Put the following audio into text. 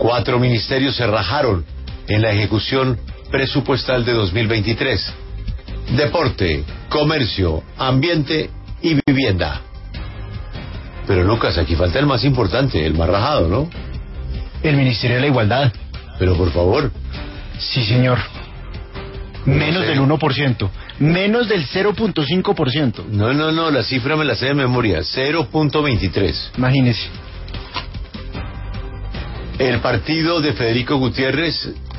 4 ministerios se rajaron en la ejecución presupuestal de 2023. Deporte, comercio, ambiente y vivienda. Pero Lucas, aquí falta el más importante, el más rajado, ¿no? El Ministerio de la Igualdad. Pero por favor. Sí, señor. Menos del 1%. Menos del 0.5%. No, la cifra me la sé de memoria. 0.23. Imagínese. El partido de Federico Gutiérrez